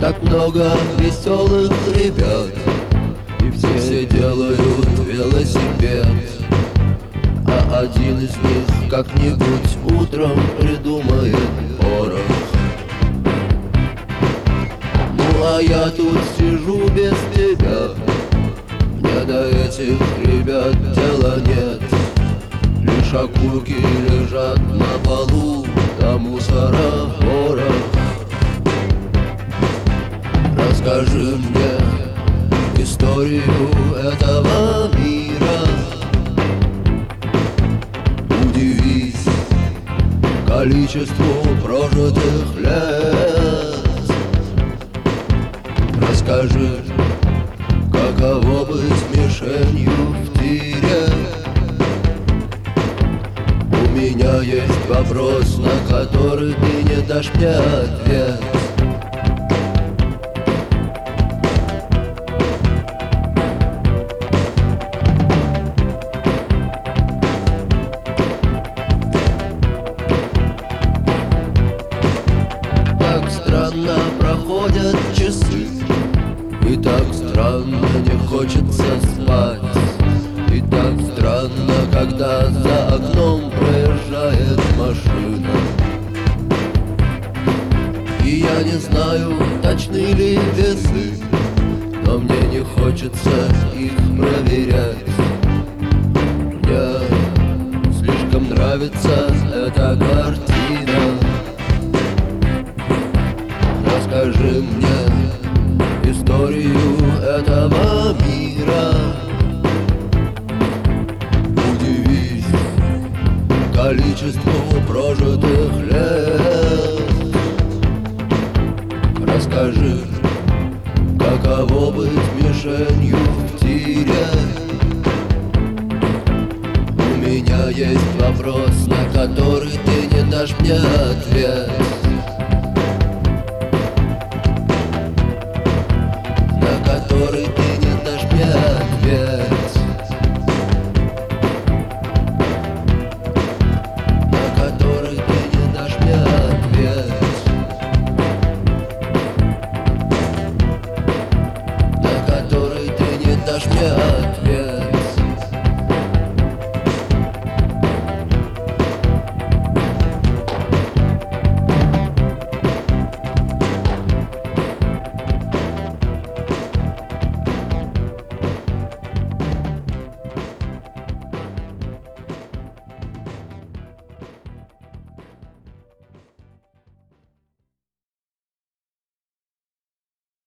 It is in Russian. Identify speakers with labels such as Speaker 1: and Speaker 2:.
Speaker 1: Так много веселых ребят, и все делают велосипед. А один из них как-нибудь утром придумает порох. Ну а я тут сижу без тебя, мне до этих ребят дела нет. Лишь окурки лежат на полу, да мусора ворох. Расскажи мне историю этого мира, удивись количеству прожитых лет. Расскажи, каково быть мишенью в тире. У меня есть вопрос, на который ты не дашь мне ответ. Так странно проходят часы, и так странно не хочется спать. И так странно, когда за окном проезжает машина. И я не знаю, точны ли весы, но мне не хочется их проверять. Мне слишком нравится эта картина. Расскажи мне историю этого мира, удивись количеству прожитых лет. Расскажи, каково быть мишенью в тире. У меня есть вопрос, на который ты не дашь мне ответ. На который ты не дашь мне ответ. На который ты не дашь мне ответ. На который ты не дашь мне ответ.